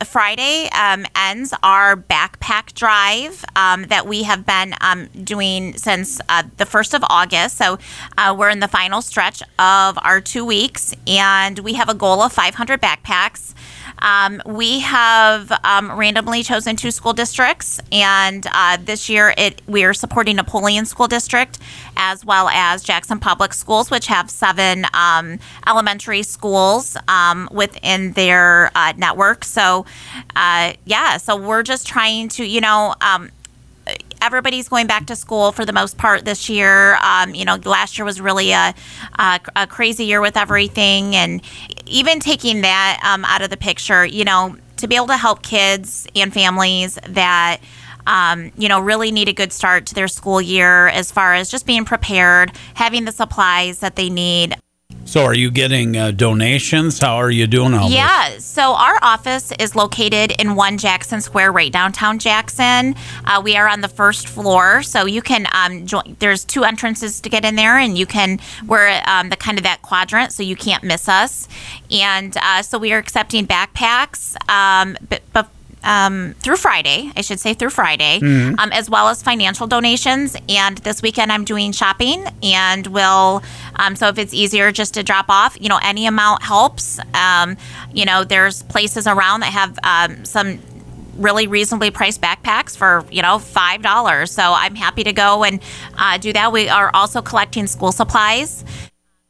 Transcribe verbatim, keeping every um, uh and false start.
Friday um, ends our backpack drive um, that we have been um, doing since uh, the first of August. So uh, we're in the final stretch of our two weeks, and we have a goal of five hundred backpacks. Um, we have um, randomly chosen two school districts, and uh, this year it we are supporting Napoleon School District as well as Jackson Public Schools, which have seven um, elementary schools um, within their uh, network. So, uh, yeah, so we're just trying to, you know, um, everybody's going back to school for the most part this year. Um, you know, last year was really a, a, a crazy year with everything. And even taking that um, out of the picture, you know, to be able to help kids and families that, um, you know, really need a good start to their school year as far as just being prepared, having the supplies that they need. So are you getting uh, donations? How are you doing all yeah, this? So our office is located in One Jackson Square, right downtown Jackson. Uh, we are on the first floor, so you can um, join. There's two entrances to get in there, and you can, we're um, the kind of that quadrant, so you can't miss us. And uh, so we are accepting backpacks, um, but, but Um, through Friday, I should say through Friday, mm-hmm. um, as well as financial donations. And this weekend I'm doing shopping, and will, um, so if it's easier just to drop off, you know, any amount helps. Um, you know, there's places around that have um, some really reasonably priced backpacks for, you know, five dollars. So I'm happy to go and uh, do that. We are also collecting school supplies.